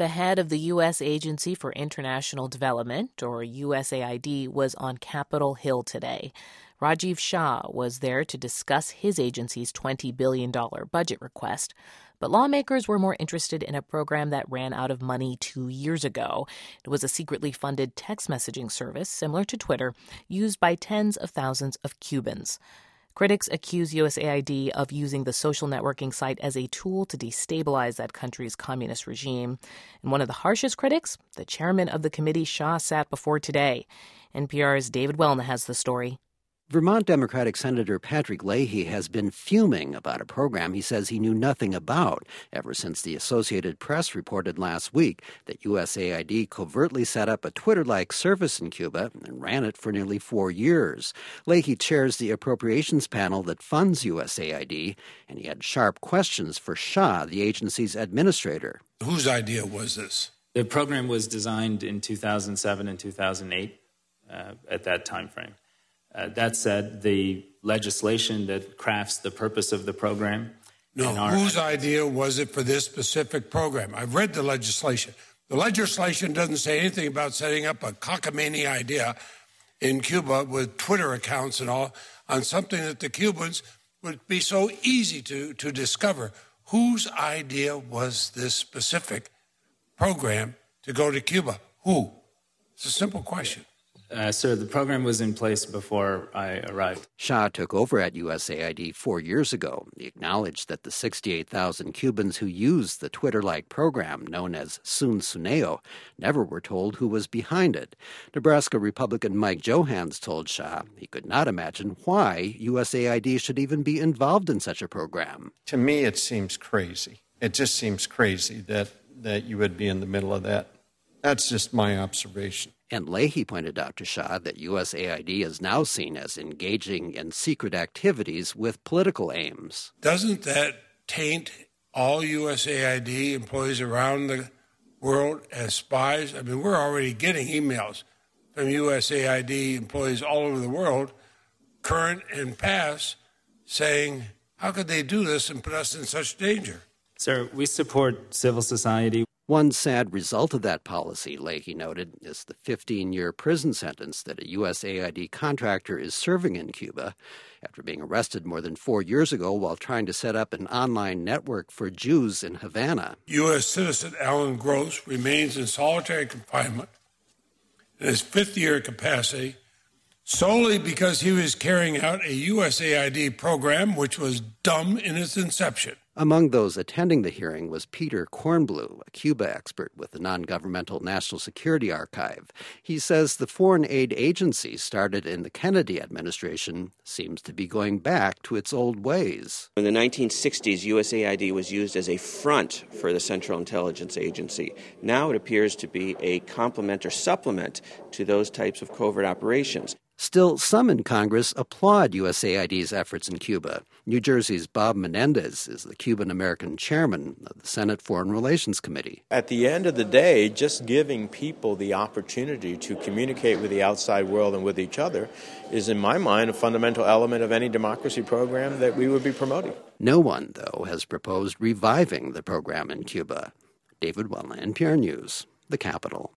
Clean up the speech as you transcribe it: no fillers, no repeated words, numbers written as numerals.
The head of the U.S. Agency for International Development, or USAID, was on Capitol Hill today. Rajiv Shah was there to discuss his agency's $20 billion budget request. But lawmakers were more interested in a program that ran out of money 2 years ago. It was a secretly funded text messaging service, similar to Twitter, used by tens of thousands of Cubans. Critics accuse USAID of using the social networking site as a tool to destabilize that country's communist regime. And one of the harshest critics, the chairman of the committee Shah sat before today. NPR's David Welna has the story. Vermont Democratic Senator Patrick Leahy has been fuming about a program he says he knew nothing about ever since the Associated Press reported last week that USAID covertly set up a Twitter-like service in Cuba and ran it for nearly 4 years. Leahy chairs the appropriations panel that funds USAID, and he had sharp questions for Shah, the agency's administrator. Whose idea was this? The program was designed in 2007 and 2008 at that time frame. That said, the legislation that crafts the purpose of the program... whose idea was it for this specific program? I've read the legislation. The legislation doesn't say anything about setting up a cockamamie idea in Cuba with Twitter accounts and all on something that the Cubans would be so easy to discover. Whose idea was this specific program to go to Cuba? Who? It's a simple question. Sir, the program was in place before I arrived. Shah took over at USAID 4 years ago. He acknowledged that the 68,000 Cubans who used the Twitter-like program known as Sunsuneo never were told who was behind it. Nebraska Republican Mike Johans told Shah he could not imagine why USAID should even be involved in such a program. To me, it seems crazy. It just seems crazy that you would be in the middle of that. That's just my observation. And Leahy pointed out to Shah that USAID is now seen as engaging in secret activities with political aims. Doesn't that taint all USAID employees around the world as spies? I mean, we're already getting emails from USAID employees all over the world, current and past, saying, how could they do this and put us in such danger? Sir, we support civil society. One sad result of that policy, Leahy noted, is the 15-year prison sentence that a USAID contractor is serving in Cuba after being arrested more than 4 years ago while trying to set up an online network for Jews in Havana. U.S. citizen Alan Gross remains in solitary confinement in his fifth-year capacity solely because he was carrying out a USAID program which was dumb in its inception. Among those attending the hearing was Peter Kornblue, a Cuba expert with the non-governmental National Security Archive. He says the foreign aid agency started in the Kennedy administration seems to be going back to its old ways. In the 1960s, USAID was used as a front for the Central Intelligence Agency. Now it appears to be a complement or supplement to those types of covert operations. Still, some in Congress applaud USAID's efforts in Cuba. New Jersey's Bob Menendez is the Cuban-American chairman of the Senate Foreign Relations Committee. At the end of the day, just giving people the opportunity to communicate with the outside world and with each other is, in my mind, a fundamental element of any democracy program that we would be promoting. No one, though, has proposed reviving the program in Cuba. David Welna, NPR News, the Capitol.